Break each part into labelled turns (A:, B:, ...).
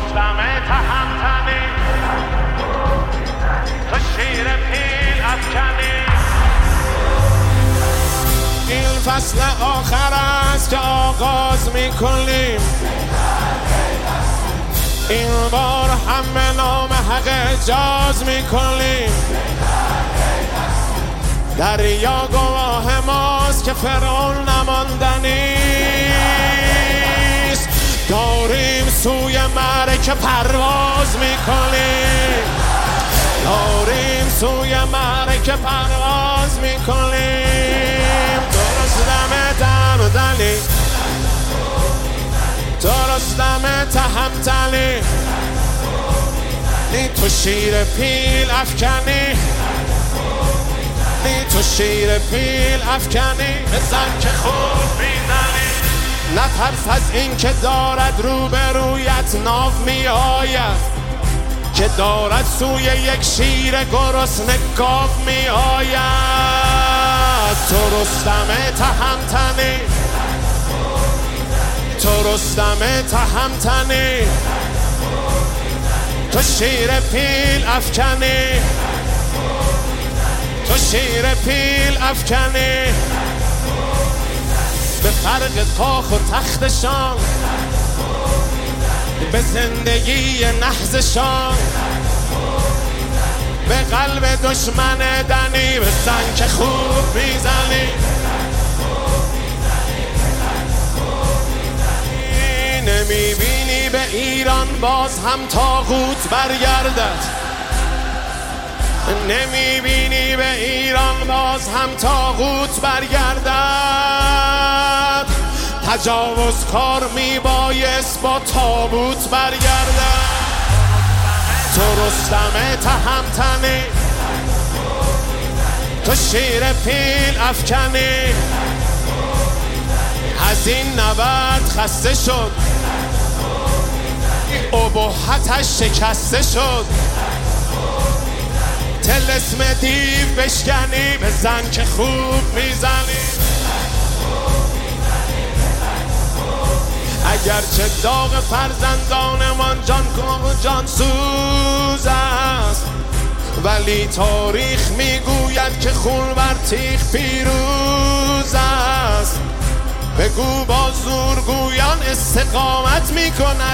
A: رستم تهمتنی، تو شیر پیل افکنی.
B: این فصل آخر است که آغاز میکنیم، این بار هم به نام حق اجاز میکنیم. دریا گواه ماست که فرعون نماندنیست. داریم سوی معرکه پرواز میکنیم، داریم سوی معرکه پرواز میکنیم. رستم تهمتنی، رستم تهمتنی، تو شیر پیل افکنی، تو شیر پیل افکنی.
A: بزن که خوب میزنی،
B: نترس از این که دارد روبرویت ناو می آید، که دارد سوی یک شیر گرسنه گاو می آید. تو رستم تهمتنی، تو رستم تهمتنی، تو شیر پیل افکنی، تو شیر پیل افکنی. به فرق کاخ و تختشان، به زندگی نحزشان، به قلب دشمن دنی بزن که خوب میزنی. نمیبینی به ایران باز هم طاغوت برگردد، نمیبینی به ایران باز هم طاغوت برگردد. تجاوزکار میبایست با تابوت برگردد. تو رستم تهمتنی، تو شیر پیل افکنی. از این نبرد خسته شد، ابهتش شکسته شد. طلسم دیو بشکنی، بزن که خوب میزنی. اگرچه داغ فرزندانمان جان سوز است، ولی تاریخ میگوید که خون بر تیغ پیروز است. بگو با زورگویان استقامت میکند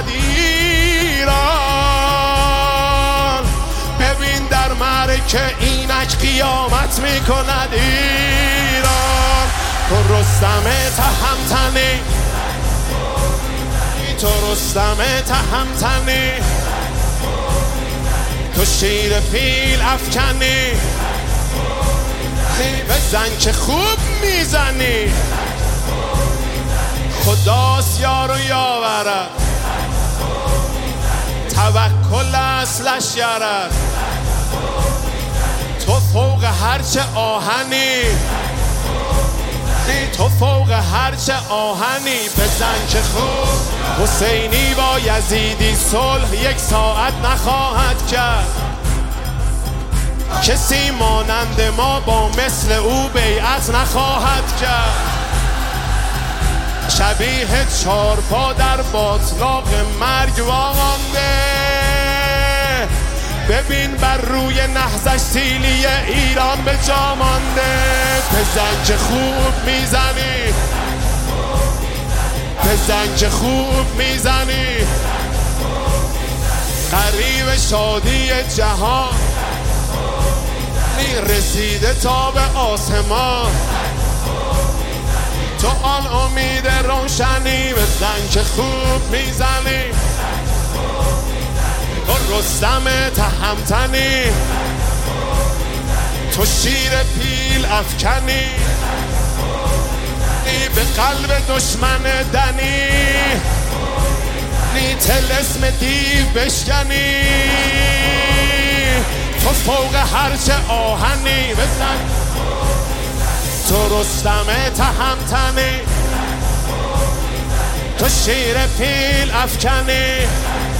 B: ایران، ببین در معرکه اینک قیامت میکند ایران. تو رستم تهمتنی، تو رستم تهمتنی، تو شیر پیل افکنی. بزن که خوب میزنی، خداست یار و یاورد، توکل اصلش یارد. تو فوق هرچه آهنی، تو فوق هرچه آهنی. بزن که خوب. حسینی با یزیدی صلح یک ساعت نخواهد کرد، کسی مانند ما با مثل او بیعت نخواهد کرد. شبیه چارپا در باطلاق مرگ وامانده، ببین بر روی نهضش سیلی ایران به جا مانده. بزن که خوب میزنی، بزن که خوب میزنی. قریب شادی جهان رسیده تا به آسمان، تو آن امید روشنی. بزن که خوب میزنی، تو رستم تهمتنی، تو شیر پیل افکنی. به قلب دشمن دنی، طلسم دیو بشکنی. تو فوق هرچه آهنی. بزن تو رستم تهمتنی، تو شیر پیل افکنی.